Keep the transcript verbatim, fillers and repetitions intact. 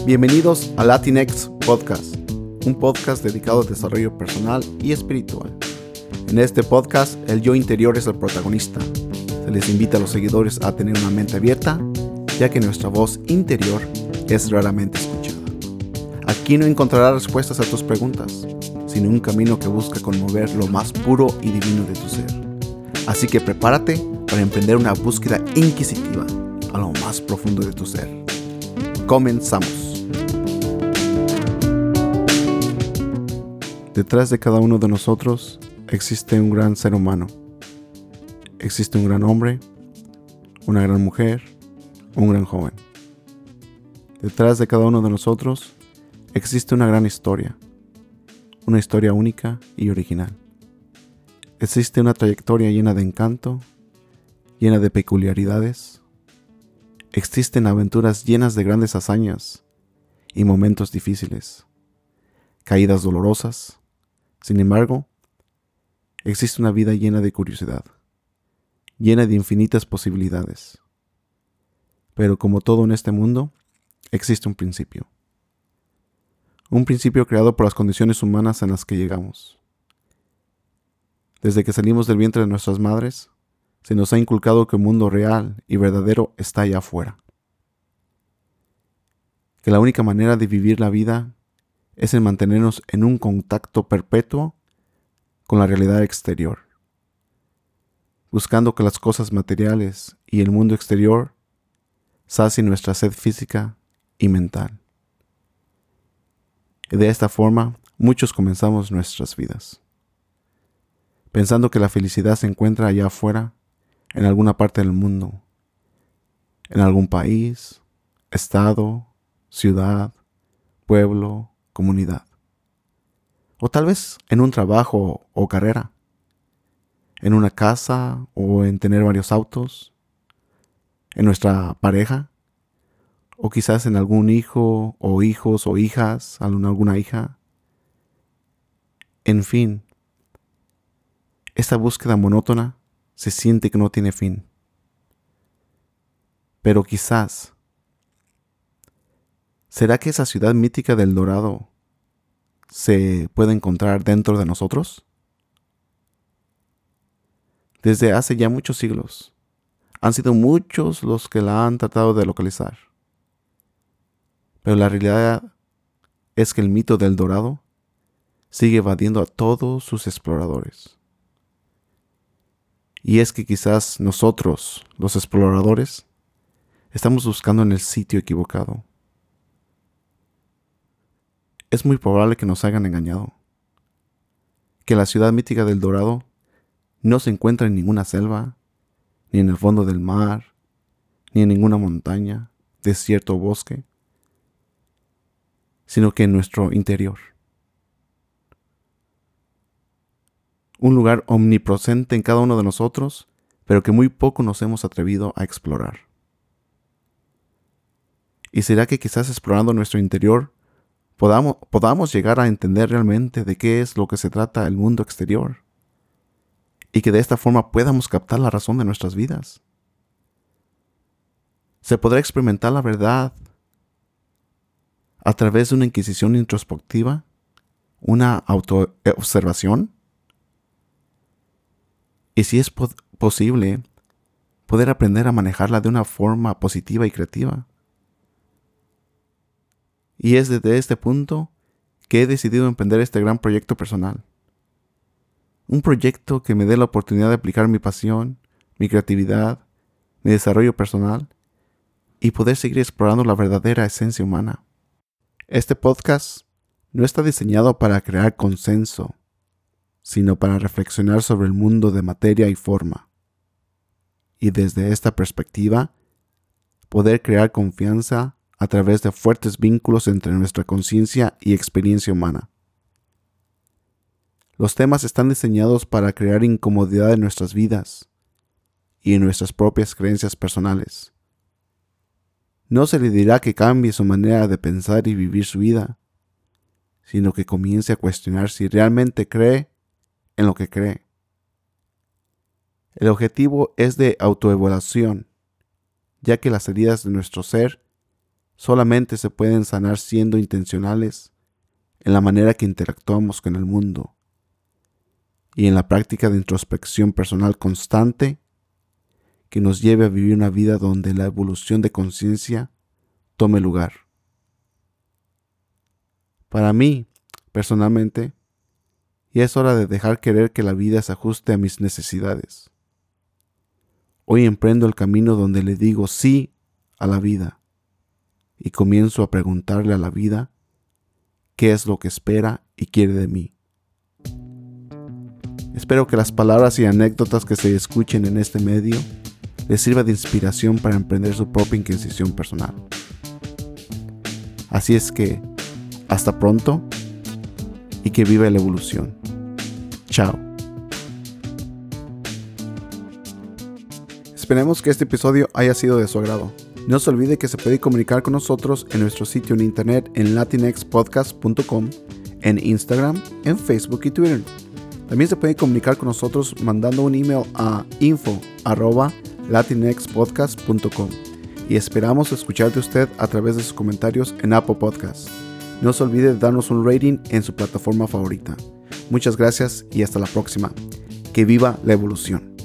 Bienvenidos a Latinx Podcast, un podcast dedicado al desarrollo personal y espiritual. En este podcast, el yo interior es el protagonista. Se les invita a los seguidores a tener una mente abierta, ya que nuestra voz interior es raramente escuchada. Aquí no encontrarás respuestas a tus preguntas, sino un camino que busca conmover lo más puro y divino de tu ser. Así que prepárate para emprender una búsqueda inquisitiva a lo más profundo de tu ser. Comenzamos. Detrás de cada uno de nosotros existe un gran ser humano. Existe un gran hombre, una gran mujer, un gran joven. Detrás de cada uno de nosotros existe una gran historia, una historia única y original. Existe una trayectoria llena de encanto, llena de peculiaridades. Existen aventuras llenas de grandes hazañas y momentos difíciles, caídas dolorosas. Sin embargo, existe una vida llena de curiosidad, llena de infinitas posibilidades. Pero como todo en este mundo, existe un principio. Un principio creado por las condiciones humanas en las que llegamos. Desde que salimos del vientre de nuestras madres, se nos ha inculcado que el mundo real y verdadero está allá afuera. Que la única manera de vivir la vida es en mantenernos en un contacto perpetuo con la realidad exterior, buscando que las cosas materiales y el mundo exterior sacien nuestra sed física y mental. Y de esta forma, muchos comenzamos nuestras vidas, pensando que la felicidad se encuentra allá afuera, en alguna parte del mundo, en algún país, estado, ciudad, pueblo, comunidad. O tal vez en un trabajo o carrera, en una casa o en tener varios autos, en nuestra pareja, o quizás en algún hijo o hijos o hijas, alguna hija. En fin, esta búsqueda monótona se siente que no tiene fin. Pero quizás, ¿será que esa ciudad mítica del Dorado se puede encontrar dentro de nosotros? Desde hace ya muchos siglos, han sido muchos los que la han tratado de localizar. Pero la realidad es que el mito del Dorado sigue evadiendo a todos sus exploradores. Y es que quizás nosotros, los exploradores, estamos buscando en el sitio equivocado. Es muy probable que nos hayan engañado. Que la ciudad mítica del Dorado no se encuentra en ninguna selva, ni en el fondo del mar, ni en ninguna montaña, desierto o bosque, sino que en nuestro interior. Un lugar omnipresente en cada uno de nosotros, pero que muy poco nos hemos atrevido a explorar. ¿Y será que quizás explorando nuestro interior podamos, podamos llegar a entender realmente de qué es lo que se trata el mundo exterior? Y que de esta forma podamos captar la razón de nuestras vidas. ¿Se podrá experimentar la verdad a través de una inquisición introspectiva? ¿Una autoobservación? Y si es po- posible, poder aprender a manejarla de una forma positiva y creativa. Y es desde este punto que he decidido emprender este gran proyecto personal. Un proyecto que me dé la oportunidad de aplicar mi pasión, mi creatividad, mi desarrollo personal y poder seguir explorando la verdadera esencia humana. Este podcast no está diseñado para crear consenso, sino para reflexionar sobre el mundo de materia y forma. Y desde esta perspectiva, poder crear confianza a través de fuertes vínculos entre nuestra conciencia y experiencia humana. Los temas están diseñados para crear incomodidad en nuestras vidas y en nuestras propias creencias personales. No se le dirá que cambie su manera de pensar y vivir su vida, sino que comience a cuestionar si realmente cree en lo que cree. El objetivo es de autoevaluación, ya que las heridas de nuestro ser solamente se pueden sanar siendo intencionales en la manera que interactuamos con el mundo y en la práctica de introspección personal constante que nos lleve a vivir una vida donde la evolución de conciencia tome lugar. Para mí, personalmente, ya es hora de dejar querer que la vida se ajuste a mis necesidades. Hoy emprendo el camino donde le digo sí a la vida y comienzo a preguntarle a la vida qué es lo que espera y quiere de mí. Espero que las palabras y anécdotas que se escuchen en este medio les sirva de inspiración para emprender su propia inquisición personal. Así es que, hasta pronto y que viva la evolución. Chao. Esperemos que este episodio haya sido de su agrado. No se olvide que se puede comunicar con nosotros en nuestro sitio en internet en latinx podcast punto com, en Instagram, en Facebook y Twitter. También se puede comunicar con nosotros mandando un email a info arroba latinx podcast punto com y esperamos escuchar de usted a través de sus comentarios en Apple Podcasts. No se olvide de darnos un rating en su plataforma favorita. Muchas gracias y hasta la próxima. Que viva la evolución.